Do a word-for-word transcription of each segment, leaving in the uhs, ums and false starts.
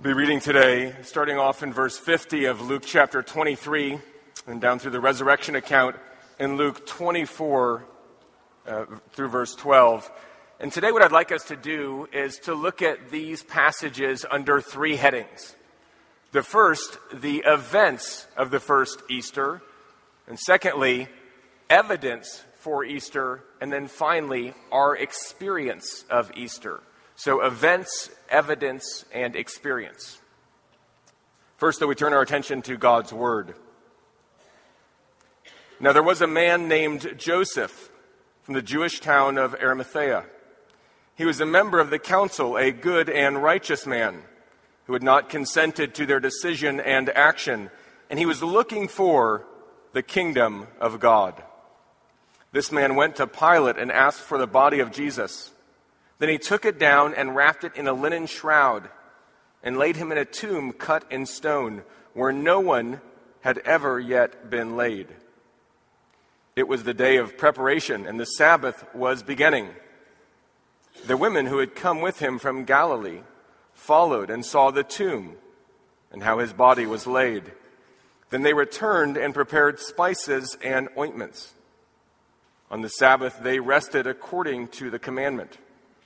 We'll be reading today, starting off in verse fifty of Luke chapter twenty-three, and down through the resurrection account in Luke twenty-four uh, through verse twelve. And today what I'd like us to do is to look at these passages under three headings. The first, the events of the first Easter. And secondly, evidence for Easter. And then finally, our experience of Easter. So events, evidence, and experience. First, though, we turn our attention to God's Word. Now, there was a man named Joseph from the Jewish town of Arimathea. He was a member of the council, a good and righteous man who had not consented to their decision and action, and he was looking for the kingdom of God. This man went to Pilate and asked for the body of Jesus. Then he took it down and wrapped it in a linen shroud and laid him in a tomb cut in stone where no one had ever yet been laid. It was the day of preparation and the Sabbath was beginning. The women who had come with him from Galilee followed and saw the tomb and how his body was laid. Then they returned and prepared spices and ointments. On the Sabbath they rested according to the commandment.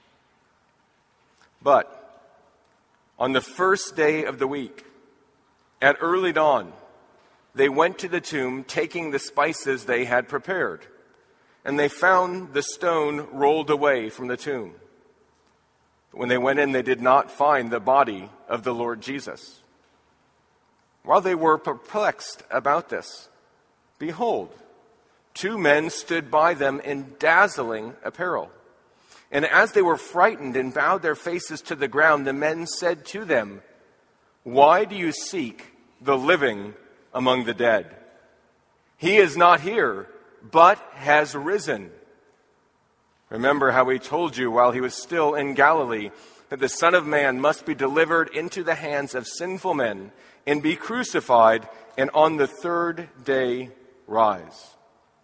But on the first day of the week, at early dawn, they went to the tomb taking the spices they had prepared, and they found the stone rolled away from the tomb. But when they went in, they did not find the body of the Lord Jesus. While they were perplexed about this, behold, two men stood by them in dazzling apparel. And as they were frightened and bowed their faces to the ground, the men said to them, "Why do you seek the living among the dead? He is not here, but has risen. Remember how he told you while he was still in Galilee that the Son of Man must be delivered into the hands of sinful men and be crucified and on the third day rise."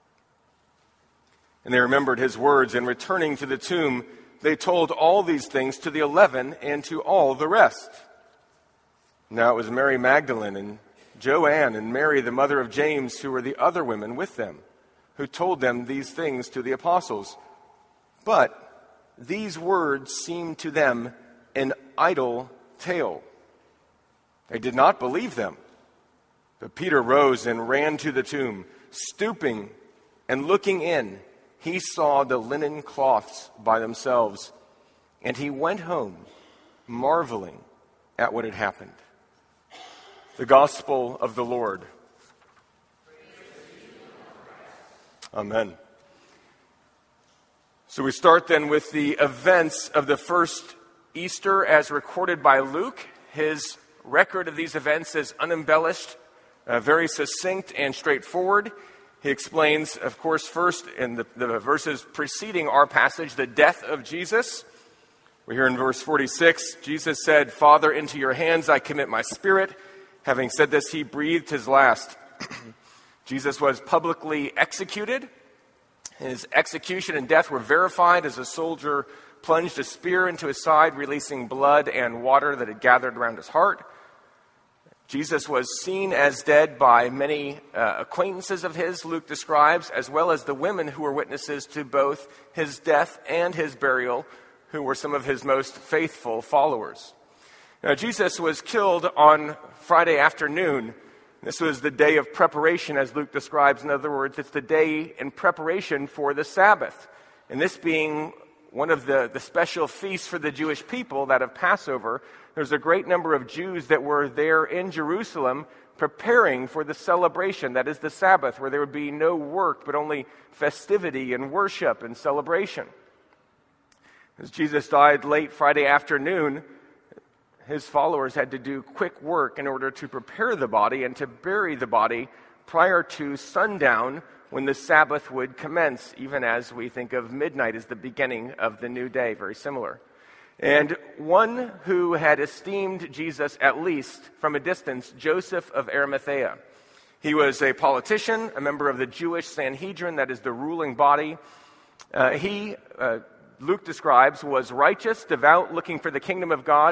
And they remembered his words, and returning to the tomb, they told all these things to the eleven and to all the rest. Now it was Mary Magdalene and Joanne and Mary, the mother of James, who were the other women with them, who told them these things to the apostles. But these words seemed to them an idle tale. They did not believe them. But Peter rose and ran to the tomb, stooping and looking in. He saw the linen cloths by themselves, and he went home, marveling at what had happened. The Gospel of the Lord. Amen. So we start then with the events of the first Easter as recorded by Luke. His record of these events is unembellished, uh, very succinct and straightforward. He explains, of course, first in the, the verses preceding our passage, the death of Jesus. We hear in verse forty-six, Jesus said, "Father, into your hands I commit my spirit." Having said this, he breathed his last. Jesus was publicly executed. His execution and death were verified as a soldier plunged a spear into his side, releasing blood and water that had gathered around his heart. Jesus was seen as dead by many uh, acquaintances of his, Luke describes, as well as the women who were witnesses to both his death and his burial, who were some of his most faithful followers. Now, Jesus was killed on Friday afternoon. This was the day of preparation, as Luke describes. In other words, it's the day in preparation for the Sabbath. And this being one of the, the special feasts for the Jewish people, that of Passover, there's a great number of Jews that were there in Jerusalem preparing for the celebration, that is the Sabbath, where there would be no work but only festivity and worship and celebration. As Jesus died late Friday afternoon, his followers had to do quick work in order to prepare the body and to bury the body prior to sundown, when the Sabbath would commence, even as we think of midnight as the beginning of the new day, very similar. And one who had esteemed Jesus, at least from a distance, Joseph of Arimathea. He was a politician, a member of the Jewish Sanhedrin, that is the ruling body. Uh, he, uh, Luke describes, was righteous, devout, looking for the kingdom of God.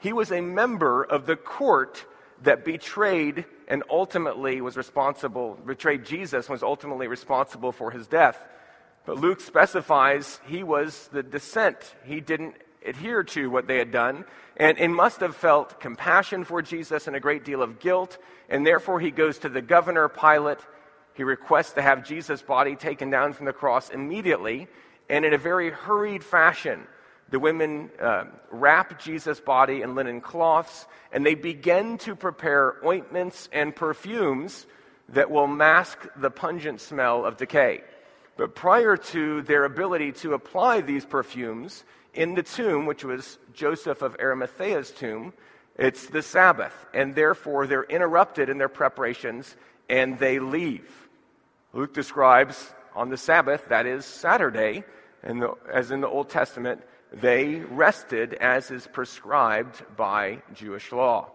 he was a member of the court that betrayed and ultimately was responsible, betrayed Jesus, and was ultimately responsible for his death. But Luke specifies he was the dissent. He didn't adhere to what they had done, and, and must have felt compassion for Jesus and a great deal of guilt, and therefore he goes to the governor, Pilate. He requests to have Jesus' body taken down from the cross immediately, and in a very hurried fashion, the women uh, wrap Jesus' body in linen cloths, and they begin to prepare ointments and perfumes that will mask the pungent smell of decay. But prior to their ability to apply these perfumes in the tomb, which was Joseph of Arimathea's tomb, it's the Sabbath, and therefore they're interrupted in their preparations, and they leave. Luke describes on the Sabbath, that is Saturday, and the, as in the Old Testament, they rested as is prescribed by Jewish law.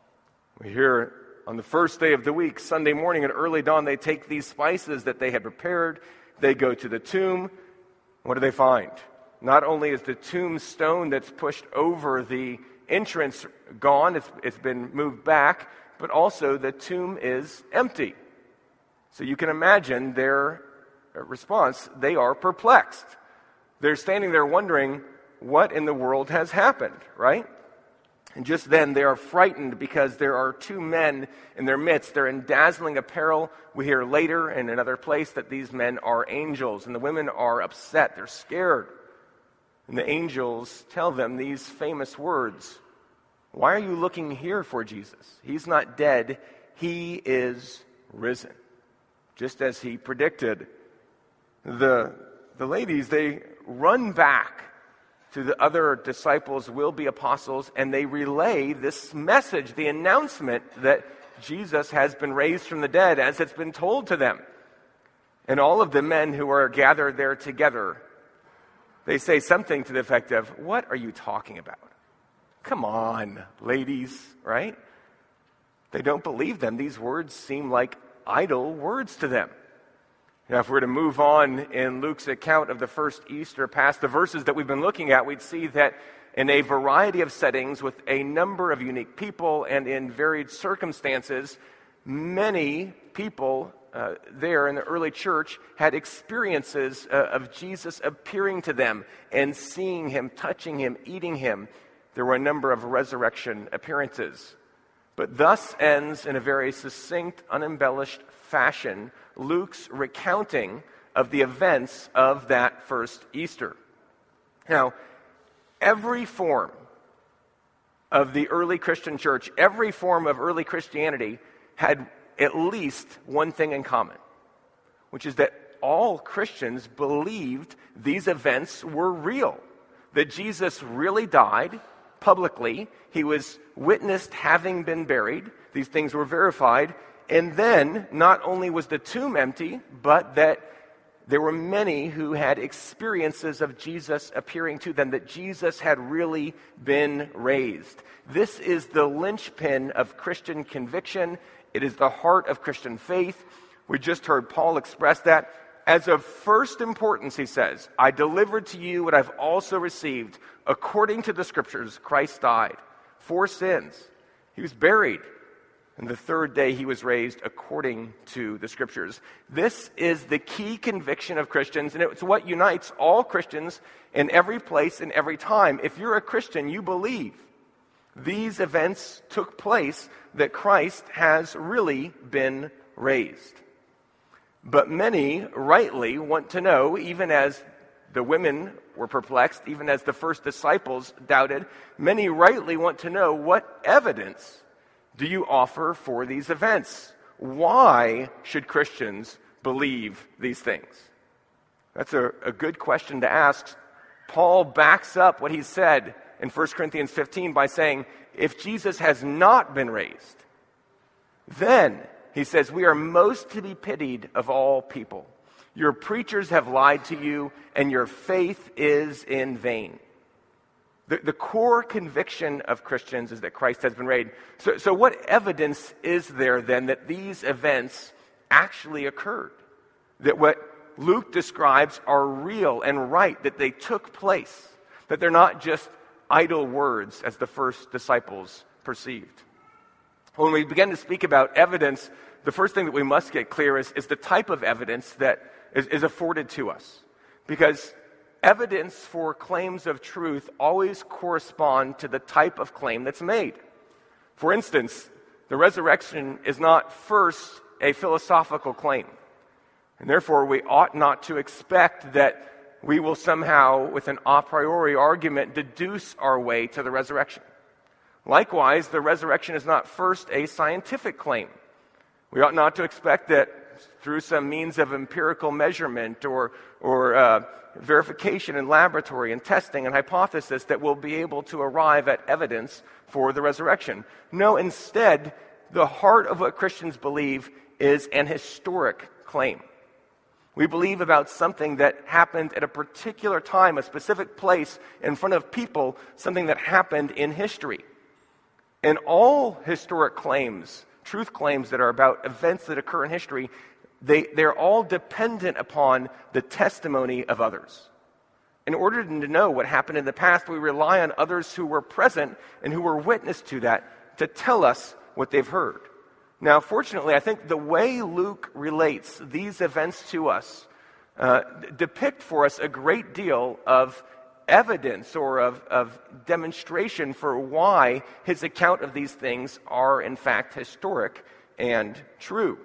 We hear on the first day of the week, Sunday morning at early dawn, they take these spices that they had prepared, they go to the tomb. What do they find? Not only is the tombstone that's pushed over the entrance gone, it's, it's been moved back, but also the tomb is empty. So you can imagine their response. They are perplexed. They're standing there wondering, what in the world has happened, right? And just then they are frightened because there are two men in their midst. They're in dazzling apparel. We hear later in another place that these men are angels, and the women are upset. They're scared. And the angels tell them these famous words, "Why are you looking here for Jesus? He's not dead. He is risen." Just as he predicted. The, the ladies, they run back to the other disciples, will be apostles, and they relay this message, the announcement that Jesus has been raised from the dead as it's been told to them. And all of the men who are gathered there together, they say something to the effect of, "What are you talking about? Come on, ladies," right? They don't believe them. These words seem like idle words to them. Now, if we're to move on in Luke's account of the first Easter past the verses that we've been looking at, we'd see that in a variety of settings with a number of unique people and in varied circumstances, many people uh, there in the early church had experiences uh, of Jesus appearing to them and seeing him, touching him, eating him. There were a number of resurrection appearances. But thus ends in a very succinct, unembellished fashion Luke's recounting of the events of that first Easter. Now, every form of the early Christian church, every form of early Christianity had at least one thing in common, which is that all Christians believed these events were real, that Jesus really died publicly, he was witnessed having been buried, these things were verified, and then not only was the tomb empty, but that there were many who had experiences of Jesus appearing to them, that Jesus had really been raised. This is the linchpin of Christian conviction. It is the heart of Christian faith. We just heard Paul express that. As of first importance, he says, "I delivered to you what I've also received. According to the Scriptures, Christ died for sins. He was buried. And the third day he was raised according to the Scriptures." This is the key conviction of Christians, and it's what unites all Christians in every place and every time. If you're a Christian, you believe these events took place, that Christ has really been raised. But many rightly want to know, even as the women were perplexed, even as the first disciples doubted, many rightly want to know, what evidence do you offer for these events? Why should Christians believe these things? That's a, a good question to ask. Paul backs up what he said in First Corinthians fifteen by saying, if Jesus has not been raised, then, he says, we are most to be pitied of all people. Your preachers have lied to you, and your faith is in vain. The, the core conviction of Christians is that Christ has been raised. So, so what evidence is there then that these events actually occurred? That what Luke describes are real and right, that they took place, that they're not just idle words as the first disciples perceived. When we begin to speak about evidence, the first thing that we must get clear is, is the type of evidence that is, is afforded to us. Because evidence for claims of truth always correspond to the type of claim that's made. For instance, the resurrection is not first a philosophical claim. And therefore, we ought not to expect that we will somehow, with an a priori argument, deduce our way to the resurrection. Likewise, the resurrection is not first a scientific claim. We ought not to expect that through some means of empirical measurement or, or uh, verification in laboratory and testing and hypothesis that we'll be able to arrive at evidence for the resurrection. No, instead, the heart of what Christians believe is an historic claim. We believe about something that happened at a particular time, a specific place, in front of people, something that happened in history. And all historic claims, truth claims that are about events that occur in history, they, they're all dependent upon the testimony of others. In order to know what happened in the past, we rely on others who were present and who were witness to that to tell us what they've heard. Now, fortunately, I think the way Luke relates these events to us uh, depict for us a great deal of evidence or of, of demonstration for why his account of these things are, in fact, historic and true.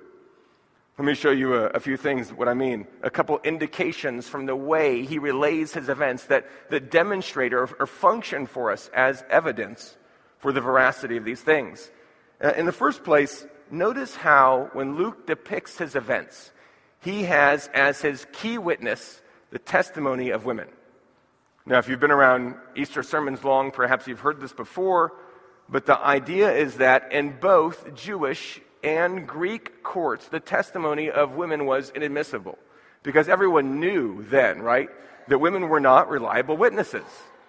Let me show you a, a few things, what I mean. A couple indications from the way he relays his events that, that demonstrate or, or function for us as evidence for the veracity of these things. Uh, in the first place, notice how when Luke depicts his events, he has as his key witness the testimony of women. Now, if you've been around Easter sermons long, perhaps you've heard this before, but the idea is that in both Jewish and Greek courts, the testimony of women was inadmissible, because everyone knew then, right, that women were not reliable witnesses.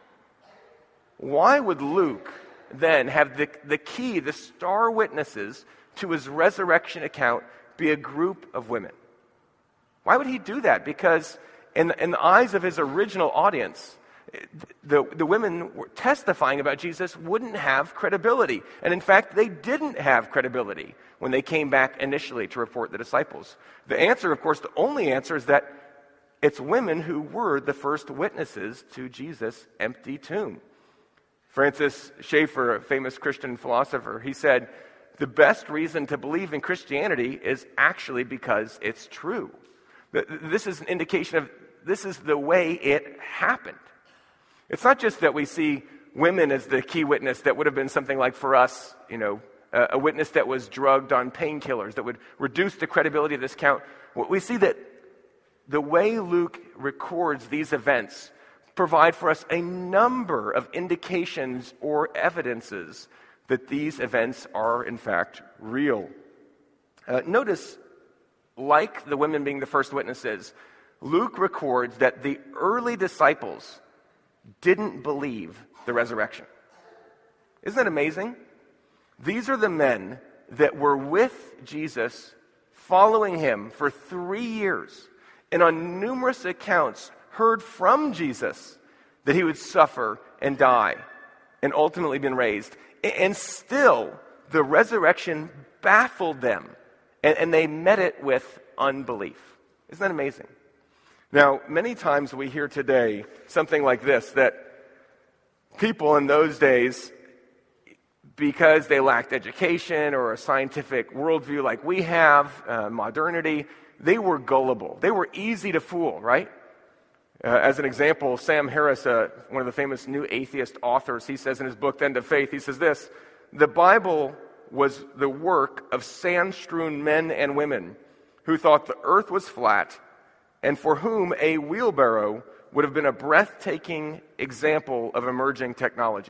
Why would Luke then have the, the key, the star witnesses to his resurrection account be a group of women? Why would he do that? Because in, in the eyes of his original audience, the, the women testifying about Jesus wouldn't have credibility. And in fact, they didn't have credibility when they came back initially to report the disciples. The answer, of course, the only answer is that it's women who were the first witnesses to Jesus' empty tomb. Francis Schaeffer, a famous Christian philosopher, he said, the best reason to believe in Christianity is actually because it's true. This is an indication of, this is the way it happened. It's not just that we see women as the key witness that would have been something like for us, you know, a, a witness that was drugged on painkillers that would reduce the credibility of this account. We see that the way Luke records these events provide for us a number of indications or evidences that these events are, in fact, real. Uh, notice, like the women being the first witnesses, Luke records that the early disciples didn't believe the resurrection. Isn't that amazing? These are the men that were with Jesus, following him for three years, and on numerous accounts heard from Jesus that he would suffer and die and ultimately been raised. And still, the resurrection baffled them, and, and they met it with unbelief. Isn't that amazing? Now, many times we hear today something like this, that people in those days, because they lacked education or a scientific worldview like we have, uh, modernity, they were gullible. They were easy to fool, right? Uh, as an example, Sam Harris, uh, one of the famous new atheist authors, he says in his book, The End of Faith, he says this, the Bible was the work of sand-strewn men and women who thought the earth was flat and for whom a wheelbarrow would have been a breathtaking example of emerging technology.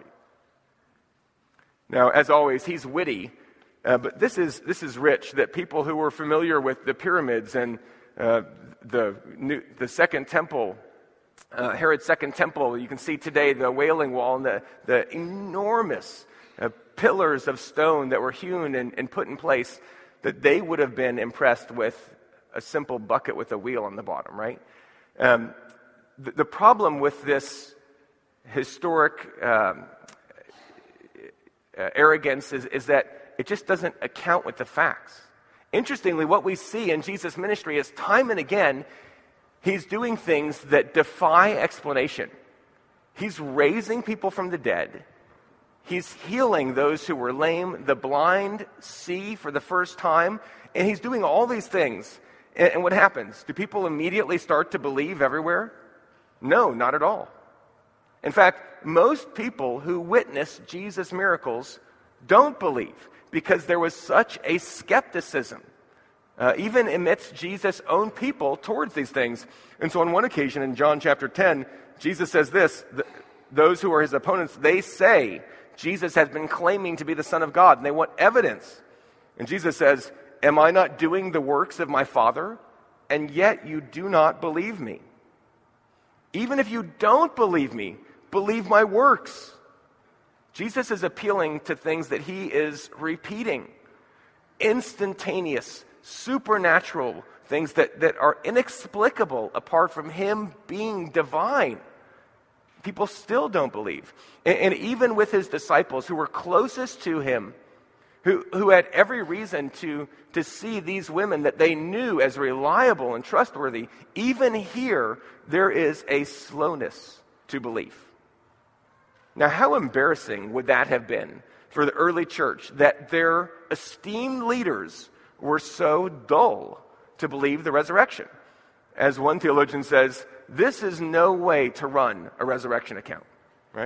Now, as always, he's witty, uh, but this is this is rich, that people who were familiar with the pyramids and uh, the new, the Second Temple, uh, Herod's Second Temple, you can see today the Wailing Wall and the, the enormous uh, pillars of stone that were hewn and, and put in place, that they would have been impressed with a simple bucket with a wheel on the bottom, right? Um, the, the problem with this historic um, uh, arrogance is, is that it just doesn't account with the facts. Interestingly, what we see in Jesus' ministry is time and again, he's doing things that defy explanation. He's raising people from the dead. He's healing those who were lame. The blind see for the first time. And he's doing all these things. And, and what happens? Do people immediately start to believe everywhere? No, not at all. In fact, most people who witness Jesus' miracles don't believe because there was such a skepticism, uh, even amidst Jesus' own people towards these things. And so on one occasion in John chapter ten, Jesus says this, those who are his opponents, they say Jesus has been claiming to be the Son of God, and they want evidence. And Jesus says, am I not doing the works of my Father? And yet you do not believe me. Even if you don't believe me, believe my works. Jesus is appealing to things that he is repeating. Instantaneous, supernatural things that, that are inexplicable apart from him being divine. People still don't believe. And, and even with his disciples who were closest to him, who, who had every reason to, to see these women that they knew as reliable and trustworthy, even here, there is a slowness to belief. Now, how embarrassing would that have been for the early church that their esteemed leaders were so dull to believe the resurrection? As one theologian says, this is no way to run a resurrection account, right?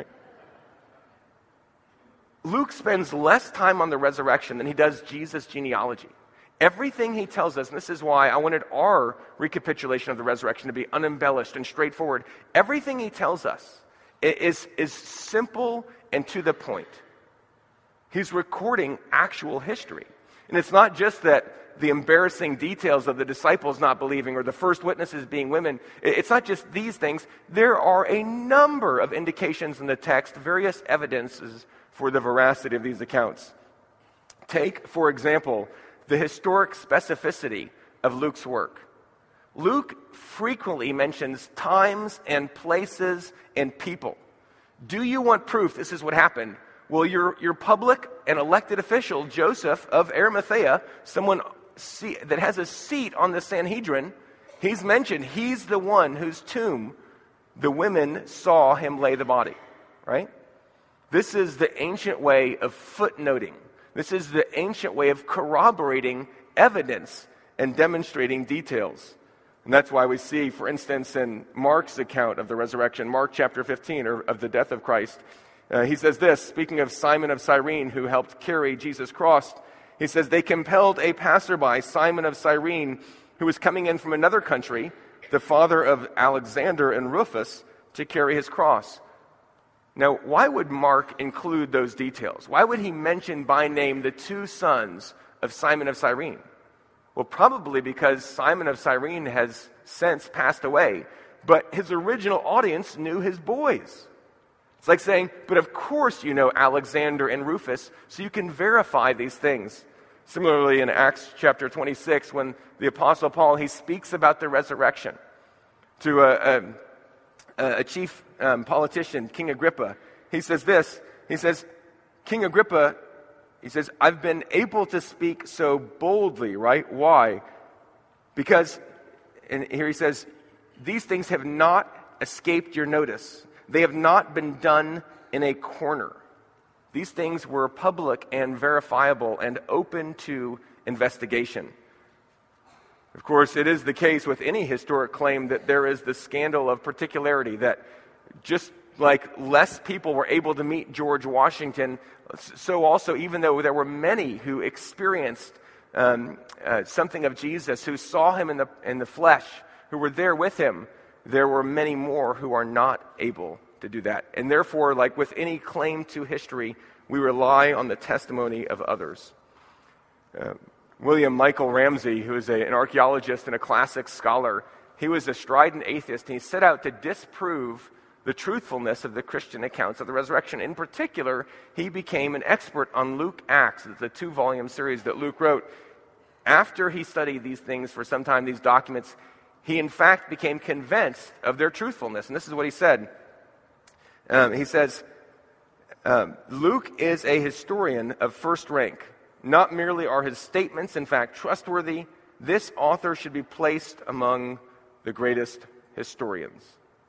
Luke spends less time on the resurrection than he does Jesus' genealogy. Everything he tells us, and this is why I wanted our recapitulation of the resurrection to be unembellished and straightforward. Everything he tells us is, is simple and to the point. He's recording actual history. And it's not just that the embarrassing details of the disciples not believing or the first witnesses being women. It's not just these things. There are a number of indications in the text, various evidences for the veracity of these accounts. Take, for example, the historic specificity of Luke's work. Luke frequently mentions times and places and people. Do you want proof this is what happened? Well, your, your public and elected official, Joseph of Arimathea, someone see, that has a seat on the Sanhedrin, he's mentioned he's the one whose tomb the women saw him lay the body, right? This is the ancient way of footnoting. This is the ancient way of corroborating evidence and demonstrating details. And that's why we see, for instance, in Mark's account of the resurrection, Mark chapter fifteen, or of the death of Christ, uh, he says this, speaking of Simon of Cyrene, who helped carry Jesus' cross, he says, they compelled a passerby, Simon of Cyrene, who was coming in from another country, the father of Alexander and Rufus, to carry his cross. Now, why would Mark include those details? Why would he mention by name the two sons of Simon of Cyrene? Well, probably because Simon of Cyrene has since passed away, but his original audience knew his boys. It's like saying, but of course you know Alexander and Rufus, so you can verify these things. Similarly, in Acts chapter twenty-six, when the Apostle Paul, he speaks about the resurrection to a, a, a chief um, politician, King Agrippa. He says this, he says, King Agrippa, he says, I've been able to speak so boldly, right? Why? Because, and here he says, these things have not escaped your notice. They have not been done in a corner. These things were public and verifiable and open to investigation. Of course, it is the case with any historic claim that there is the scandal of particularity, that just like less people were able to meet George Washington, so also, even though there were many who experienced um, uh, something of Jesus, who saw him in the in the flesh, who were there with him, there were many more who are not able to do that. And therefore, like with any claim to history, we rely on the testimony of others. Uh, William Michael Ramsey, who is a, an archaeologist and a classic scholar, he was a strident atheist, and he set out to disprove the truthfulness of the Christian accounts of the resurrection. In particular, he became an expert on Luke Acts, the two-volume series that Luke wrote. After he studied these things for some time, these documents, he in fact became convinced of their truthfulness. And this is what he said. Um, he says, um, Luke is a historian of first rank. Not merely are his statements, in fact, trustworthy, this author should be placed among the greatest historians.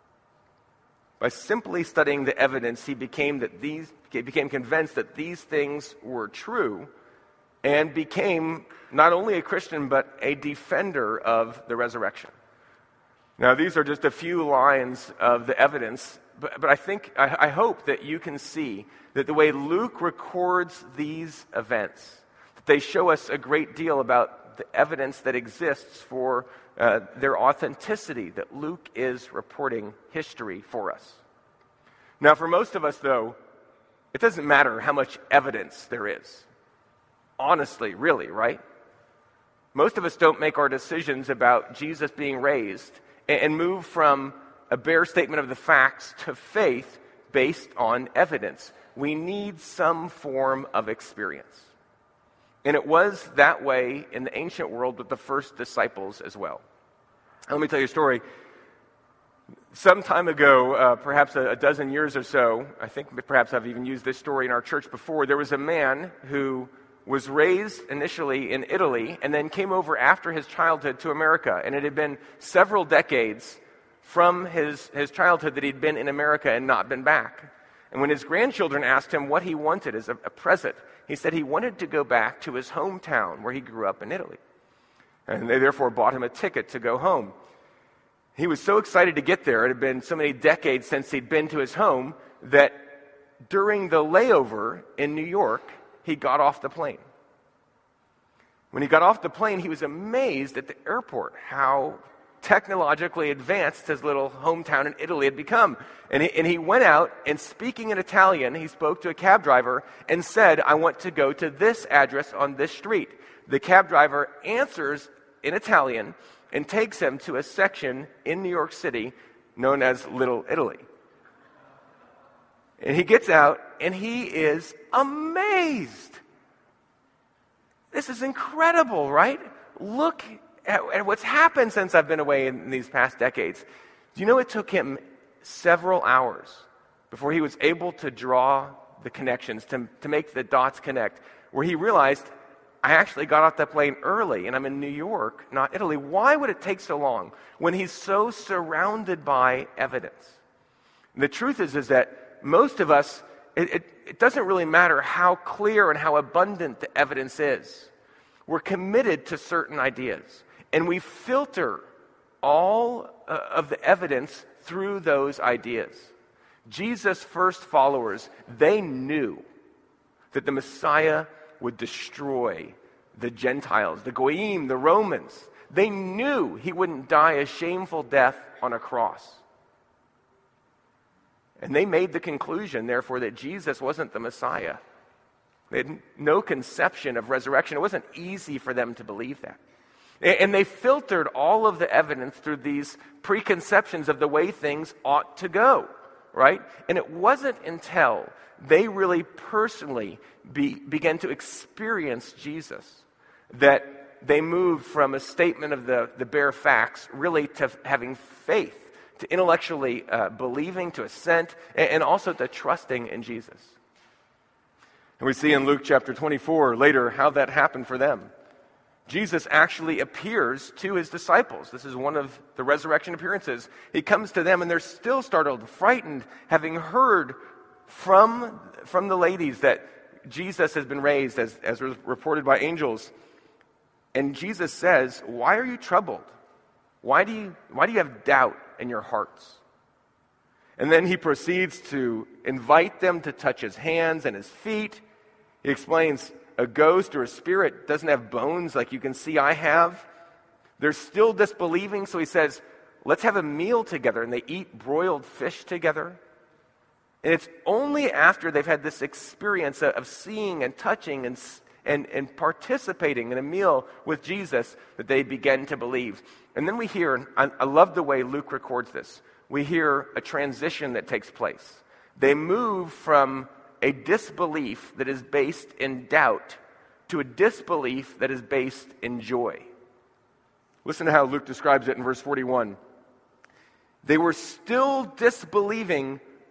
By simply studying the evidence, he became that these he became convinced that these things were true, and became not only a Christian but a defender of the resurrection. Now, these are just a few lines of the evidence, but, but I think I, I hope that you can see that the way Luke records these events, that they show us a great deal about the evidence that exists for uh, their authenticity, that Luke is reporting history for us. Now, for most of us, though, it doesn't matter how much evidence there is. Honestly, really, right? Most of us don't make our decisions about Jesus being raised and, and move from a bare statement of the facts to faith based on evidence. We need some form of experience. And it was that way in the ancient world with the first disciples as well. And let me tell you a story. Some time ago, uh, perhaps a, a dozen years or so, I think perhaps I've even used this story in our church before, there was a man who was raised initially in Italy and then came over after his childhood to America. And it had been several decades from his, his childhood that he'd been in America and not been back. And when his grandchildren asked him what he wanted as a, a present, he said he wanted to go back to his hometown where he grew up in Italy. And they therefore bought him a ticket to go home. He was so excited to get there. It had been so many decades since he'd been to his home that during the layover in New York, he got off the plane. When he got off the plane, he was amazed at the airport, how technologically advanced his little hometown in Italy had become. And he, and he went out, and speaking in Italian, he spoke to a cab driver and said, I want to go to this address on this street. The cab driver answers in Italian and takes him to a section in New York City known as Little Italy. And he gets out, and he is amazed. This is incredible, right? Look at, at what's happened since I've been away in these past decades. Do you know it took him several hours before he was able to draw the connections, to, to make the dots connect, where he realized, I actually got off that plane early, and I'm in New York, not Italy. Why would it take so long when he's so surrounded by evidence? And the truth is, is that most of us, it, it, it doesn't really matter how clear and how abundant the evidence is. We're committed to certain ideas, and we filter all uh, of the evidence through those ideas. Jesus' first followers, they knew that the Messiah would destroy the Gentiles, the Goyim, the Romans. They knew he wouldn't die a shameful death on a cross. And they made the conclusion, therefore, that Jesus wasn't the Messiah. They had no conception of resurrection. It wasn't easy for them to believe that. And they filtered all of the evidence through these preconceptions of the way things ought to go, right? And it wasn't until they really personally be, began to experience Jesus that they moved from a statement of the, the bare facts really to having faith, to intellectually uh, believing, to assent, and, and also to trusting in Jesus. And we see in Luke chapter twenty-four later how that happened for them. Jesus actually appears to his disciples. This is one of the resurrection appearances. He comes to them, and they're still startled, frightened, having heard from, from the ladies that Jesus has been raised, as, as reported by angels. And Jesus says, why are you troubled? Why do you, why do you have doubt in your hearts? And then he proceeds to invite them to touch his hands and his feet. He explains, a ghost or a spirit doesn't have bones like you can see I have. They're still disbelieving, so he says, let's have a meal together. And they eat broiled fish together. And it's only after they've had this experience of seeing and touching and, and, and participating in a meal with Jesus that they begin to believe. And then we hear, I, I love the way Luke records this, we hear a transition that takes place. They move from a disbelief that is based in doubt to a disbelief that is based in joy. Listen to how Luke describes it in verse forty-one. They were still disbelieving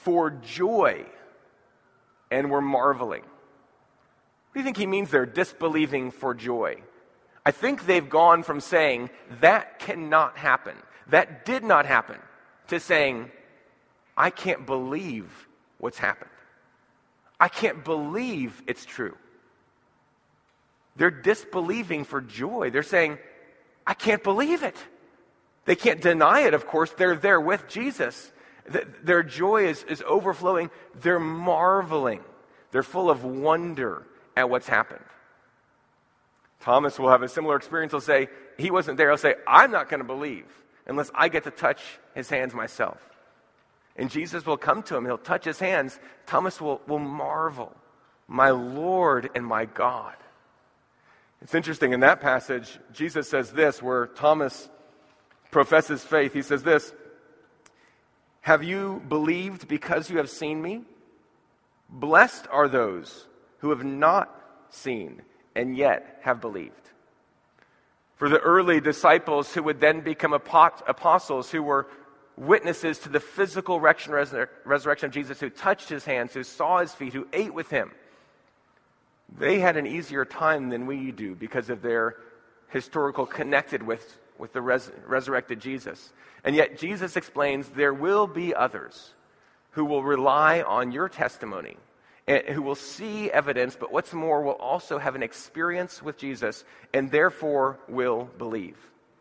for joy and were marveling. What do you think he means there, disbelieving for joy? I think they've gone from saying, that cannot happen, that did not happen, to saying, I can't believe what's happened. I can't believe it's true. They're disbelieving for joy. They're saying, I can't believe it. They can't deny it, of course. They're there with Jesus. Their joy is, is overflowing. They're marveling. They're full of wonder at what's happened. Thomas will have a similar experience. He'll say, he wasn't there. He'll say, I'm not going to believe unless I get to touch his hands myself. And Jesus will come to him. He'll touch his hands. Thomas will, will marvel, my Lord and my God. It's interesting, in that passage, Jesus says this, where Thomas professes faith. He says this, have you believed because you have seen me? Blessed are those who have not seen and yet have believed. For the early disciples who would then become apostles, who were witnesses to the physical resurrection of Jesus, who touched his hands, who saw his feet, who ate with him, they had an easier time than we do because of their historical connected with, with the res, resurrected Jesus. And yet Jesus explains there will be others who will rely on your testimony, and who will see evidence, but what's more, will also have an experience with Jesus and therefore will believe.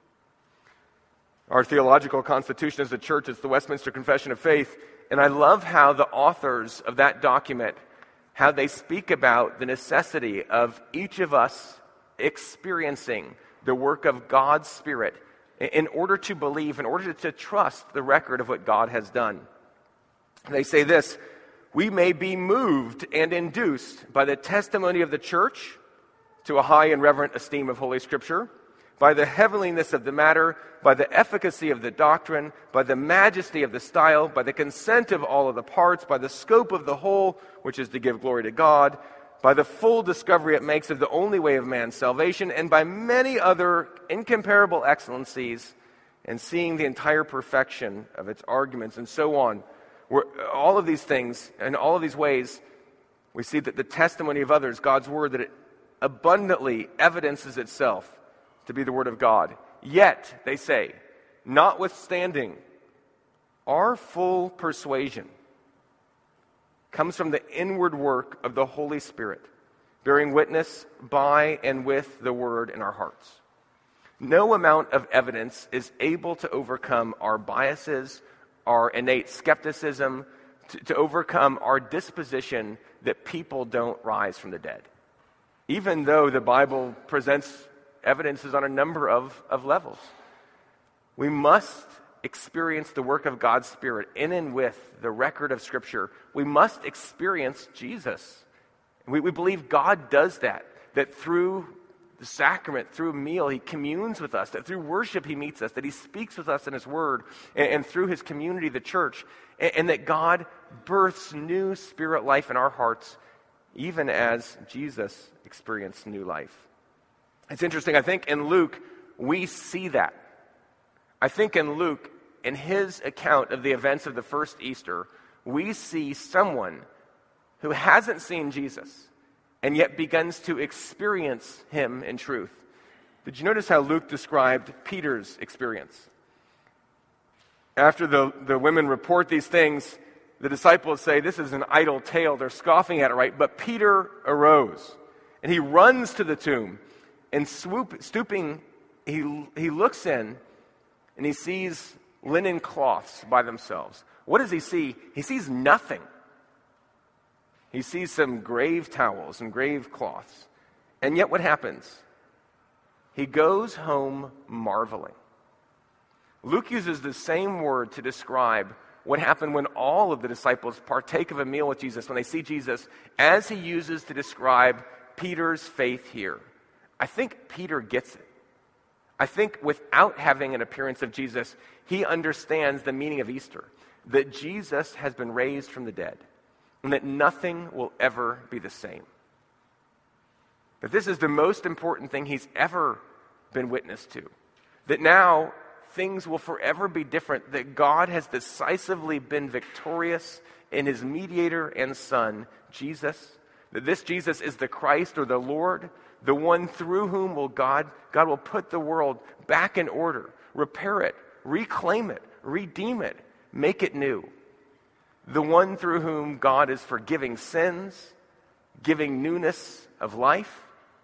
Our theological constitution as a church is the Westminster Confession of Faith, and I love how the authors of that document, how they speak about the necessity of each of us experiencing the work of God's Spirit in order to believe, in order to trust the record of what God has done. And they say this, we may be moved and induced by the testimony of the church to a high and reverent esteem of Holy Scripture, by the heavenliness of the matter, by the efficacy of the doctrine, by the majesty of the style, by the consent of all of the parts, by the scope of the whole, which is to give glory to God, by the full discovery it makes of the only way of man's salvation, and by many other incomparable excellencies, and seeing the entire perfection of its arguments, and so on. We're, all of these things, and all of these ways, we see that the testimony of others, God's word, that it abundantly evidences itself to be the word of God. Yet, they say, notwithstanding, our full persuasion comes from the inward work of the Holy Spirit, bearing witness by and with the word in our hearts. No amount of evidence is able to overcome our biases, our innate skepticism, to, to overcome our disposition that people don't rise from the dead. Even though the Bible presents evidences on a number of, of levels. We must experience the work of God's Spirit in and with the record of Scripture. We must experience Jesus. We, we believe God does that, that through the sacrament, through a meal, he communes with us, that through worship he meets us, that he speaks with us in his word, and, and through his community, the church, and, and that God births new spirit life in our hearts, even as Jesus experienced new life. It's interesting, I think in Luke, we see that. I think in Luke, in his account of the events of the first Easter, we see someone who hasn't seen Jesus and yet begins to experience him in truth. Did you notice how Luke described Peter's experience? After the, the women report these things, the disciples say, this is an idle tale. They're scoffing at it, right? But Peter arose, and he runs to the tomb. And swoop, stooping, he, he looks in and he sees linen cloths by themselves. What does he see? He sees nothing. He sees some grave towels and grave cloths. And yet what happens? He goes home marveling. Luke uses the same word to describe what happened when all of the disciples partake of a meal with Jesus, when they see Jesus, as he uses to describe Peter's faith here. I think Peter gets it. I think without having an appearance of Jesus, he understands the meaning of Easter, that Jesus has been raised from the dead, and that nothing will ever be the same. That this is the most important thing he's ever been witness to. That now, things will forever be different, that God has decisively been victorious in his mediator and Son, Jesus, that this Jesus is the Christ or the Lord, the one through whom will God, God will put the world back in order, repair it, reclaim it, redeem it, make it new. The one through whom God is forgiving sins, giving newness of life.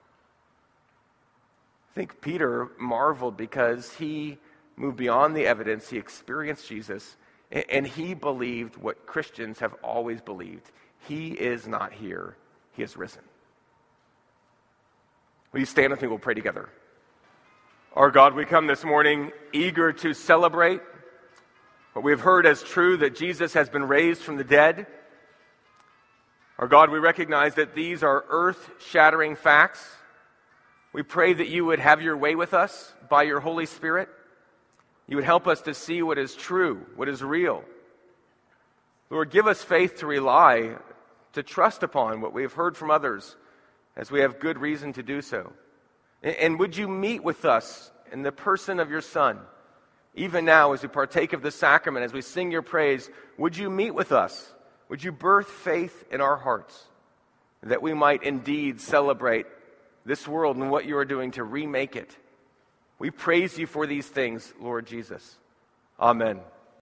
I think Peter marveled because he moved beyond the evidence. He experienced Jesus, and he believed what Christians have always believed. He is not here. He is risen. Will you stand with me? We'll pray together. Our God, we come this morning eager to celebrate what we have heard as true, that Jesus has been raised from the dead. Our God, we recognize that these are earth-shattering facts. We pray that you would have your way with us by your Holy Spirit. You would help us to see what is true, what is real. Lord, give us faith to rely, to trust upon what we have heard from others, as we have good reason to do so. And would you meet with us in the person of your Son? Even now, as we partake of the sacrament, as we sing your praise, would you meet with us? Would you birth faith in our hearts, that we might indeed celebrate this world and what you are doing to remake it? We praise you for these things, Lord Jesus. Amen.